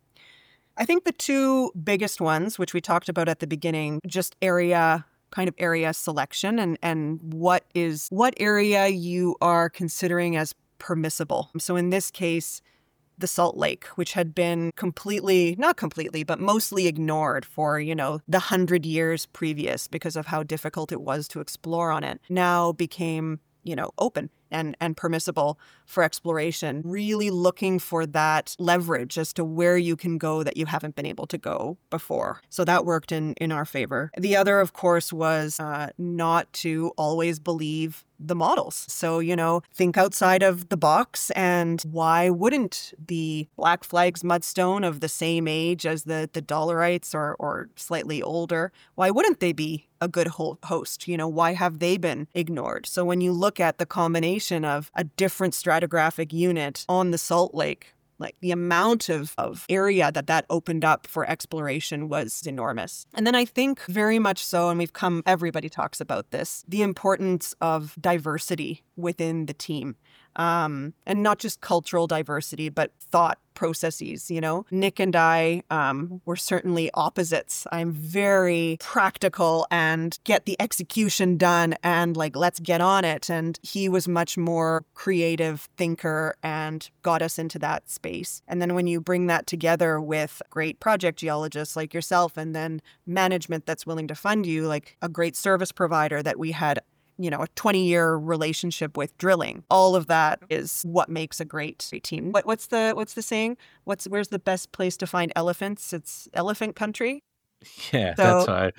I think the two biggest ones, which we talked about at the beginning, just area, kind of area selection and, and what is, what area you are considering as permissible. So in this case, the Salt Lake, which had been completely, not completely, but mostly ignored for, you know, the hundred years previous because of how difficult it was to explore on it, now became, you know, open and, and permissible for exploration, really looking for that leverage as to where you can go that you haven't been able to go before. So that worked in, in our favor. The other, of course, was uh, not to always believe the models. So, you know, think outside of the box, and why wouldn't the Black Flags mudstone of the same age as the, the Dollarites or, or slightly older, why wouldn't they be a good ho- host? You know, why have they been ignored? So when you look at the combination of a different stratigraphic unit on the Salt Lake, like the amount of, of area that that opened up for exploration was enormous. And then I think very much so, and we've come, everybody talks about this, the importance of diversity within the team. Um, and not just cultural diversity, but thought processes, you know. Nick and I um, were certainly opposites. I'm very practical and get the execution done and like, let's get on it. And he was much more creative thinker and got us into that space. And then when you bring that together with great project geologists like yourself, and then management that's willing to fund you, like a great service provider that we had, you know, a twenty-year relationship with drilling. All of that is what makes a great, great team. What, what's the what's the saying? What's where's the best place to find elephants? It's elephant country. Yeah, So that's right.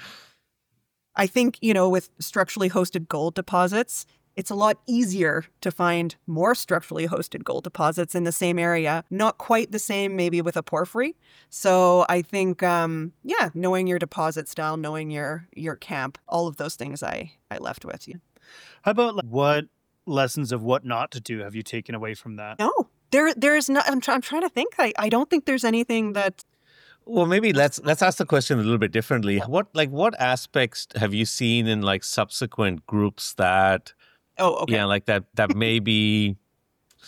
I think, you know, with structurally hosted gold deposits, it's a lot easier to find more structurally hosted gold deposits in the same area. Not quite the same, maybe with a porphyry. So I think, um, yeah, knowing your deposit style, knowing your your camp, all of those things I I left with you. How about like, what lessons of what not to do have you taken away from that? No, there, there's not. I'm, try, I'm trying to think. I, I don't think there's anything that. Well, maybe let's let's ask the question a little bit differently. What like what aspects have you seen in like subsequent groups that, Oh, okay. yeah, like that that maybe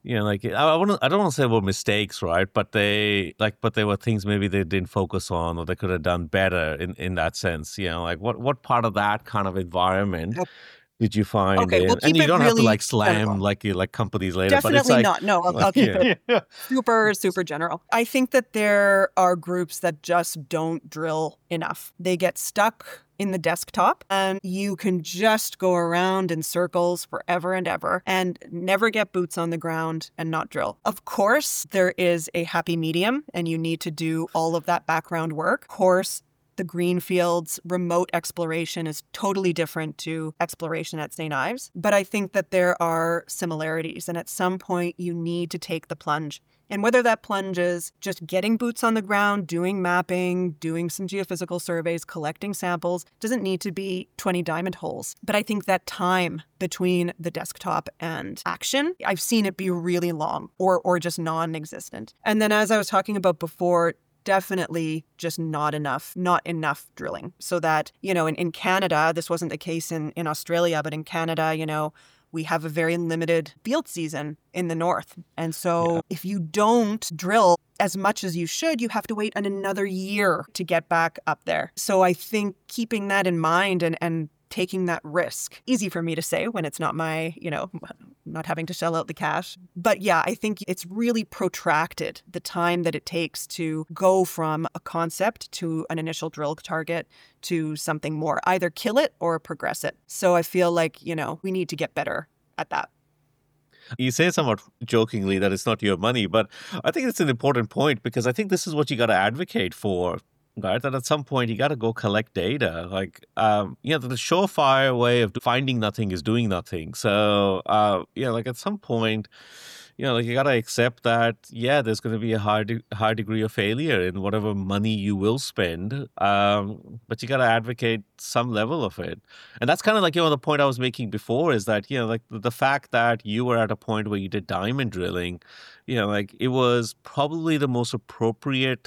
you know, like I, I wouldn't, I don't want to say they were mistakes, right? But they like, but they were things maybe they didn't focus on, or they could have done better in in that sense. You know, like what what part of that kind of environment Oh, did you find okay, we'll in? And keep you it don't have to really like slam general. like you like companies later, but it's Definitely like, not. No, I'll, I'll like keep yeah, it Yeah. super, super general. I think that there are groups that just don't drill enough. They get stuck in the desktop and you can just go around in circles forever and ever and never get boots on the ground and not drill. Of course, there is a happy medium and you need to do all of that background work. Of course, the greenfields, remote exploration is totally different to exploration at Saint Ives. But I think that there are similarities. And at some point, you need to take the plunge. And whether that plunge is just getting boots on the ground, doing mapping, doing some geophysical surveys, collecting samples, doesn't need to be twenty diamond holes. But I think that time between the desktop and action, I've seen it be really long or, or just non-existent. And then as I was talking about before, definitely just not enough, not enough drilling. So that, you know, in, in Canada, this wasn't the case in, in Australia, but in Canada, you know, we have a very limited field season in the north. And so yeah. if you don't drill as much as you should, you have to wait an another year to get back up there. So I think keeping that in mind and, and taking that risk, easy for me to say when it's not my, you know, not having to shell out the cash. But yeah, I think it's really protracted the time that it takes to go from a concept to an initial drill target to something more, either kill it or progress it. So I feel like, you know, we need to get better at that. You say somewhat jokingly that it's not your money, but I think it's an important point because I think this is what you got to advocate for, right? That at some point you got to go collect data. Like, um, you know, the surefire way of finding nothing is doing nothing. So, uh, yeah, like at some point, you know, like you got to accept that, yeah, there's going to be a high, de- high degree of failure in whatever money you will spend. Um, but you got to advocate some level of it. And that's kind of like, you know, the point I was making before is that, you know, like the, the fact that you were at a point where you did diamond drilling, you know, like it was probably the most appropriate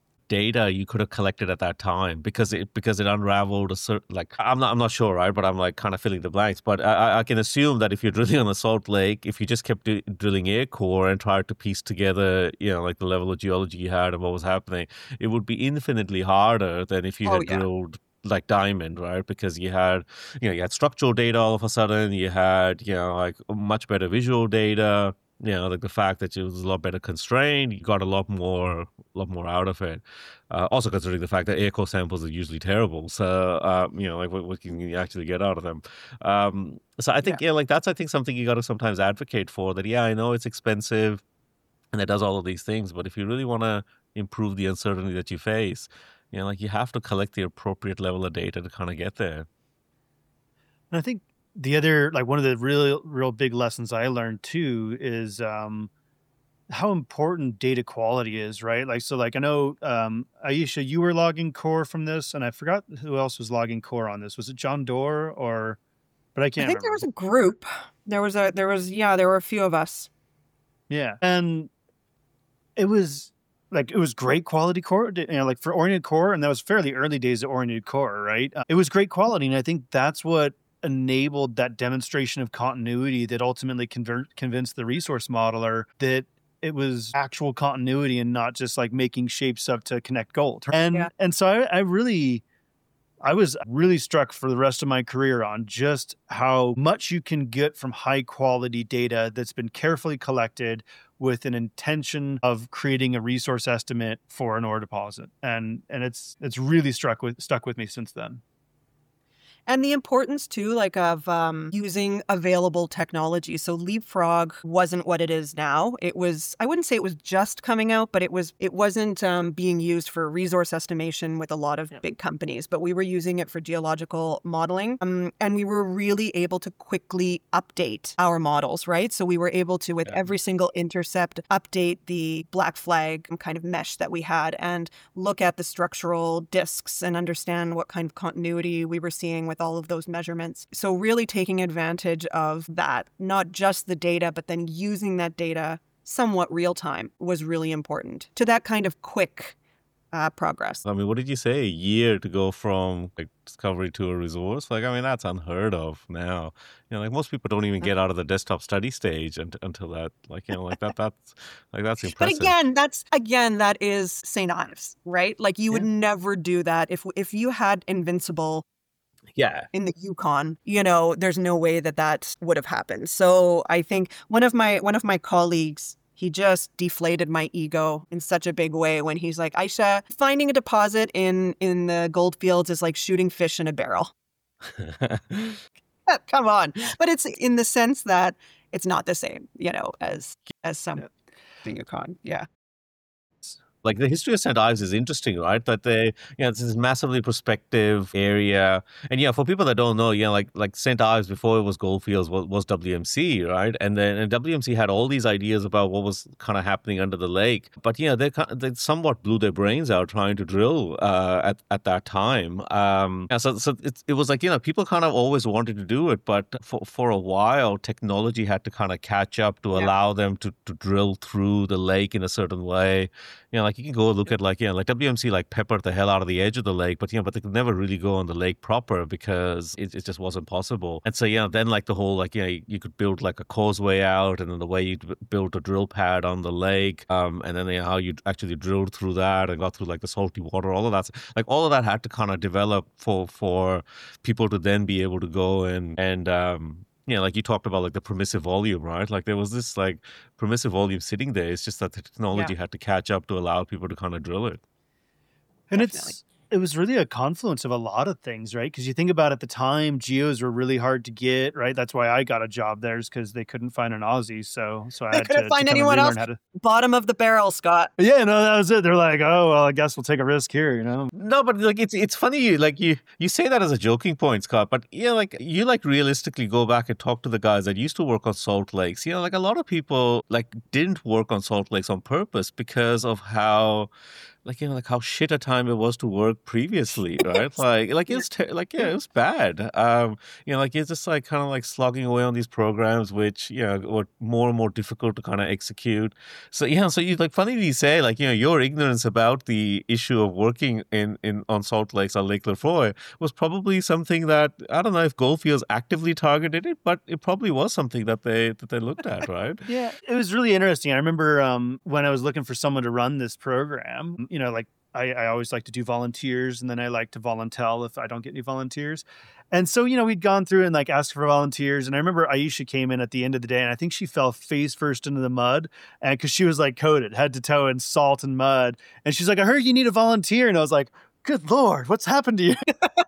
data you could have collected at that time because it because it unraveled a certain, like I'm not I'm not sure, right, but I'm like kind of filling the blanks. But I, I can assume that if you're drilling on a salt lake, if you just kept do, drilling air core and tried to piece together, you know, like the level of geology you had and what was happening, it would be infinitely harder than if you Oh, had yeah. drilled like diamond, right? Because you had, you know, you had structural data all of a sudden, you had, you know, like much better visual data. You know, like the fact that it was a lot better constrained, you got a lot more, a lot more out of it. Uh, also considering the fact that air core samples are usually terrible, so uh, you know, like what, what can you actually get out of them? Um, so I think, Yeah. yeah, like that's I think something you got to sometimes advocate for. That yeah, I know it's expensive, and it does all of these things, but if you really want to improve the uncertainty that you face, you know, like you have to collect the appropriate level of data to kind of get there. And I think the other, like one of the real, real big lessons I learned too is um, how important data quality is, right? Like, so like I know, um, Aisha, you were logging core from this, and I forgot who else was logging core on this. Was it John Doerr or, but I I can't think there remember. was a group. There was a, there was, yeah, there were a few of us. Yeah. And it was like, it was great quality core, you know, like for oriented core. And that was fairly early days of oriented core, right? Uh, it was great quality. And I think that's what enabled that demonstration of continuity that ultimately convert, convinced the resource modeler that it was actual continuity and not just like making shapes up to connect gold. And Yeah. and so I, I really I was really struck for the rest of my career on just how much you can get from high quality data that's been carefully collected with an intention of creating a resource estimate for an ore deposit. And and it's it's really struck with stuck with me since then. And the importance too, like of um, using available technology. So Leapfrog wasn't what it is now. It was, I wouldn't say it was just coming out, but it was, it wasn't um, being used for resource estimation with a lot of big companies, but we were using it for geological modeling. Um, and we were really able to quickly update our models, right? So we were able to, with Yeah. every single intercept, update the black flag kind of mesh that we had and look at the structural discs and understand what kind of continuity we were seeing with all of those measurements. So really taking advantage of that, not just the data, but then using that data somewhat real time was really important to that kind of quick uh, progress. I mean, what did you say? A year to go from like discovery to a resource? Like, I mean, that's unheard of now. You know, like most people don't even get out of the desktop study stage and, until that. Like, you know, like that. That's like that's But impressive. again, that's again that is Saint Ives, right? Like you would Yeah. never do that if if you had Invincible Yeah. in the Yukon. You know, there's no way that that would have happened. So I think one of my one of my colleagues, he just deflated my ego in such a big way when he's like, Aisha, finding a deposit in in the gold fields is like shooting fish in a barrel. Come on. But it's in the sense that it's not the same, you know, as as some Yeah. the Yukon. Yeah. Like the history of Saint Ives is interesting, right? That they, you know, it's this massively prospective area, and yeah, for people that don't know, you know, like like Saint Ives before it was Goldfields was, was W M C, right? And then and W M C had all these ideas about what was kind of happening under the lake, but yeah, they kind of- they somewhat blew their brains out trying to drill uh, at at that time. Um, and so so it, it was like, you know, people kind of always wanted to do it, but for for a while, technology had to kind of catch up to Yeah. allow them to to drill through the lake in a certain way. You know, like you can go look at like, yeah, like W M C like peppered the hell out of the edge of the lake, but you know, but they could never really go on the lake proper because it, it just wasn't possible. And so, yeah, then like the whole like, you know, you could build like a causeway out, and then the way you built a drill pad on the lake, um, and then you know, how you actually drilled through that and got through like the salty water, all of that, like all of that had to kind of develop for for people to then be able to go and and um, you know, like you talked about like the permissive volume, right? Like there was this like permissive volume sitting there. It's just that the technology had to catch up to allow people to kind of drill it. And Definitely. it's it was really a confluence of a lot of things, right? Because you think about at the time, geos were really hard to get, right? That's why I got a job there, is because they couldn't find an Aussie. So so I They had to, couldn't to find come and anyone relearn else. how to. Bottom of the barrel, Scott. Yeah, no, that was it. They're like, oh well, I guess we'll take a risk here, you know. No, but like it's it's funny you like you you say that as a joking point, Scott. But yeah, like you like realistically go back and talk to the guys that used to work on salt lakes. You know, like a lot of people like didn't work on salt lakes on purpose because of how. Like, you know, like how shit a time it was to work previously, right? Like, like it was ter- like, yeah, it was bad. Um, you know, like you're just like kind of like slogging away on these programs, which you know were more and more difficult to kind of execute. So yeah, so you like funnily you say like you know your ignorance about the issue of working in in on salt lakes on Lake Lefroy was probably something that I don't know if Goldfields actively targeted it, but it probably was something that they that they looked at, right? Yeah, it was really interesting. I remember um, when I was looking for someone to run this program, you know, like I, I always like to do volunteers, and then I like to volunteer if I don't get any volunteers. And so, you know, we'd gone through and like asked for volunteers. And I remember Aisha came in at the end of the day, and I think she fell face first into the mud, and because she was like coated head to toe in salt and mud. And she's like, I heard you need a volunteer. And I was like, good Lord, what's happened to you?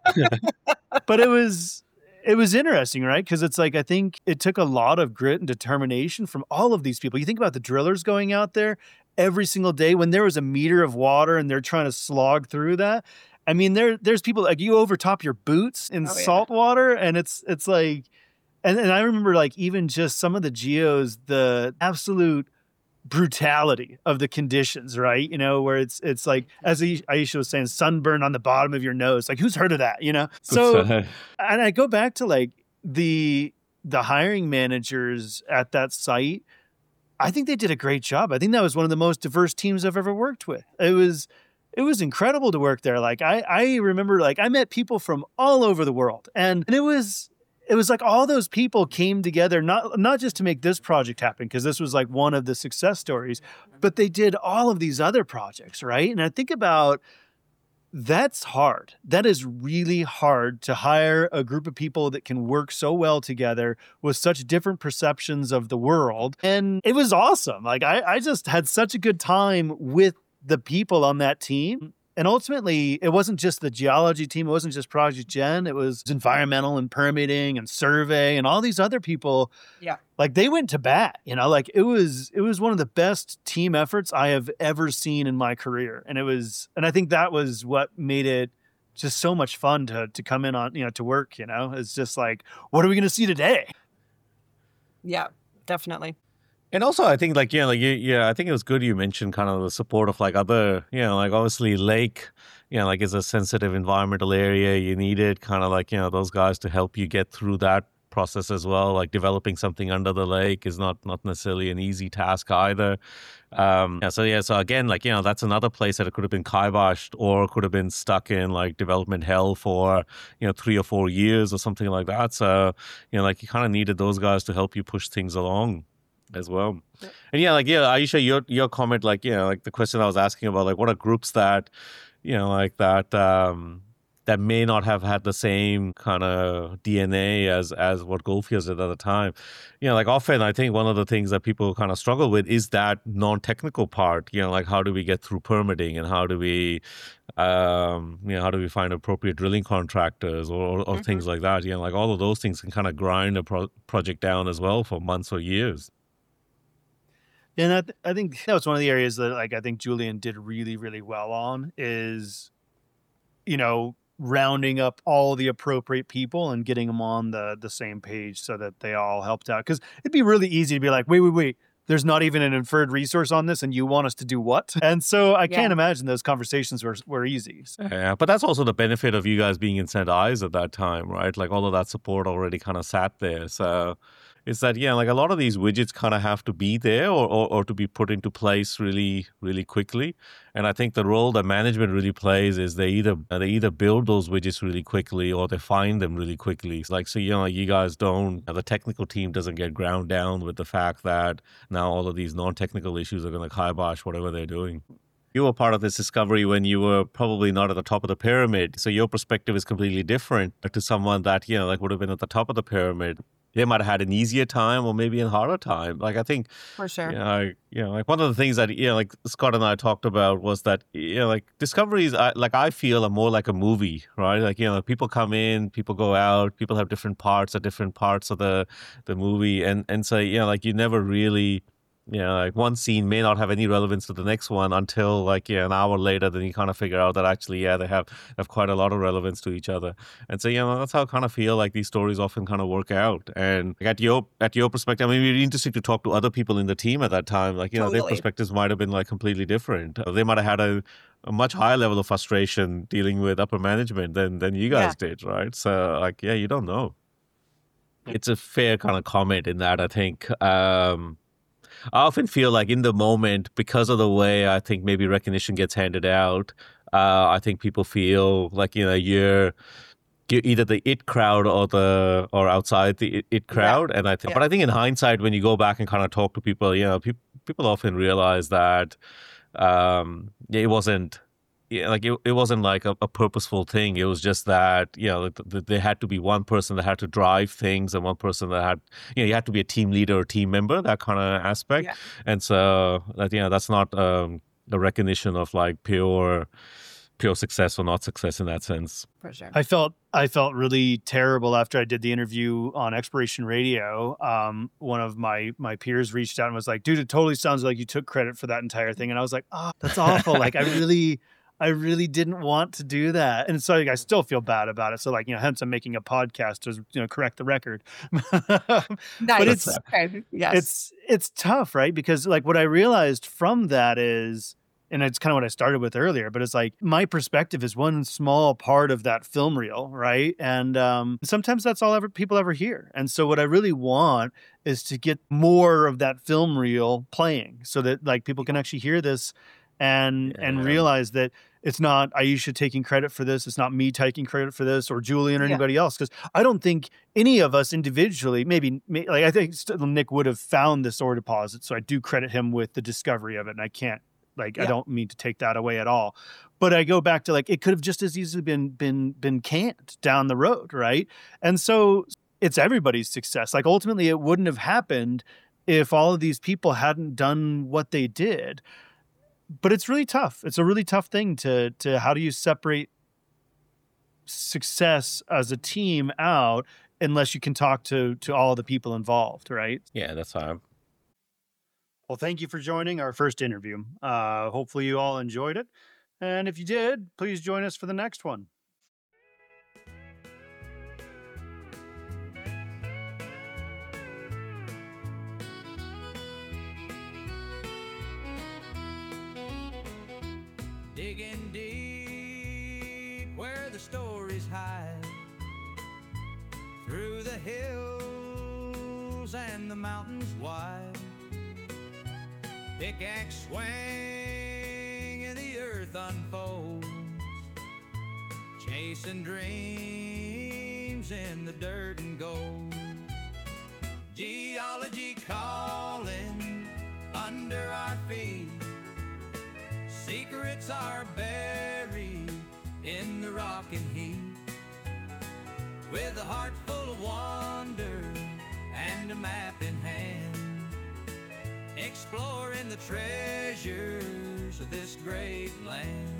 But it was it was interesting, right? Because it's like I think it took a lot of grit and determination from all of these people. You think about the drillers going out there every single day when there was a meter of water and they're trying to slog through that. I mean, there there's people like you overtop your boots in Oh, yeah. salt water, and it's it's like, and, and I remember like even just some of the geos, the absolute brutality of the conditions, right? You know, where it's it's like, as Aisha was saying, sunburn on the bottom of your nose. Like, who's heard of that? You know, so and I go back to like the the hiring managers at that site. I think they did a great job. I think that was one of the most diverse teams I've ever worked with. It was it was incredible to work there. Like I I remember like I met people from all over the world, and, and it was it was like all those people came together not not just to make this project happen, because this was like one of the success stories, but they did all of these other projects, right? And I think about that's hard. That is really hard to hire a group of people that can work so well together with such different perceptions of the world. And it was awesome. Like I, I just had such a good time with the people on that team. And ultimately, it wasn't just the geology team. It wasn't just Project Gen. It was environmental and permitting and survey and all these other people. Yeah. Like they went to bat, you know, like it was, it was one of the best team efforts I have ever seen in my career. And it was, and I think that was what made it just so much fun to, to come in on, you know, to work, you know, it's just like, what are we going to see today? Yeah, definitely. And also, I think like, yeah, like, you, yeah, I think it was good you mentioned kind of the support of like other, you know, like obviously Lake, you know, like it's a sensitive environmental area. You needed kind of like, you know, those guys to help you get through that process as well. Like developing something under the lake is not not necessarily an easy task either. Um, yeah, so yeah, so again, like, you know, that's another place that it could have been kiboshed or could have been stuck in like development hell for, you know, three or four years or something like that. So, you know, like you kind of needed those guys to help you push things along as well. Yep. And yeah, like, yeah, Aisha, your, your comment, like, you know, like the question I was asking about, like, what are groups that, you know, like that, um, that may not have had the same kind of D N A as as what Goldfields did at the time. You know, like often I think one of the things that people kind of struggle with is that non-technical part, you know, like how do we get through permitting and how do we, um, you know, how do we find appropriate drilling contractors or, or, or Mm-hmm. things like that. You know, like all of those things can kind of grind a pro- project down as well for months or years. And I, th- I think that was one of the areas that like I think Julian did really, really well on is, you know, rounding up all the appropriate people and getting them on the the same page so that they all helped out. Because it'd be really easy to be like, wait, wait, wait, there's not even an inferred resource on this and you want us to do what? And so I Yeah. can't imagine those conversations were were easy. Yeah, but that's also the benefit of you guys being in Saint Ives at that time, right? Like all of that support already kind of sat there. So it's that, yeah, like a lot of these widgets kind of have to be there or, or, or to be put into place really, really quickly. And I think the role that management really plays is they either they either build those widgets really quickly or they find them really quickly. Like, so, you know, like you guys don't, the technical team doesn't get ground down with the fact that now all of these non-technical issues are going to kibosh whatever they're doing. You were part of this discovery when you were probably not at the top of the pyramid. So your perspective is completely different to someone that, you know, like would have been at the top of the pyramid. They might have had an easier time or maybe a harder time. Like, I think, For sure. you know, I, you know, like one of the things that, you know, like Scott and I talked about was that, you know, like discoveries, I, like I feel are more like a movie, right? Like, you know, people come in, people go out, people have different parts at different parts of the, the movie. And, and so, you know, like you never really, you know, like one scene may not have any relevance to the next one until like, yeah, an hour later, then you kind of figure out that actually, yeah, they have, have quite a lot of relevance to each other. And so, you know, that's how I kind of feel like these stories often kind of work out. And at your, at your perspective, I mean, it'd be interesting to talk to other people in the team at that time. Like, you know, their Totally. perspectives might have been like completely different. They might have had a, a much higher level of frustration dealing with upper management than, than you guys Yeah. did, right? So like, yeah, you don't know. It's a fair kind of comment in that, I think. Um, I often feel like in the moment, because of the way I think maybe recognition gets handed out, uh, I think people feel like, you know, you're, you're either the it crowd or the or outside the it, it crowd. And I think, Yeah. but I think in hindsight, when you go back and kind of talk to people, you know, people people often realize that um, it wasn't. Yeah, like it, it wasn't like a, a purposeful thing. It was just that, you know, th- th- there had to be one person that had to drive things and one person that had, you know, you had to be a team leader or team member, that kind of aspect. Yeah. And so that, you know, that's not um, the recognition of like pure, pure success or not success in that sense. For sure. I felt I felt really terrible after I did the interview on Exploration Radio. Um, one of my my peers reached out and was like, "Dude, it totally sounds like you took credit for that entire thing." And I was like, "Oh, that's awful. Like, I really." I really didn't want to do that. And so like, I still feel bad about it. So like, you know, hence I'm making a podcast to, you know, correct the record. Nice. But it's, Okay. Yes. it's, it's tough, right? Because like what I realized from that is, and it's kind of what I started with earlier, but it's like my perspective is one small part of that film reel, right? And um, sometimes that's all ever people ever hear. And so what I really want is to get more of that film reel playing so that like people can actually hear this and Yeah. and realize that it's not Aisha taking credit for this. It's not me taking credit for this or Julian or Yeah. anybody else. Because I don't think any of us individually, maybe, may, like I think still Nick would have found this ore deposit. So I do credit him with the discovery of it. And I can't, like, I Yeah. don't mean to take that away at all. But I go back to like, it could have just as easily been, been, been canned down the road. Right. And so it's everybody's success. Like ultimately it wouldn't have happened if all of these people hadn't done what they did. But it's really tough. It's a really tough thing to to how do you separate success as a team out unless you can talk to to all of the people involved, right? Yeah, that's fine. Well, thank you for joining our first interview. Uh, hopefully you all enjoyed it. And if you did, please join us for the next one. Digging deep where the stories hide, through the hills hills and the mountains wide. Pickaxe swing and the earth unfolds, chasing dreams in the dirt and gold. Geology calling under our feet, secrets are buried in the rock and heat. With a heart full of wonder and a map in hand, exploring the treasures of this great land.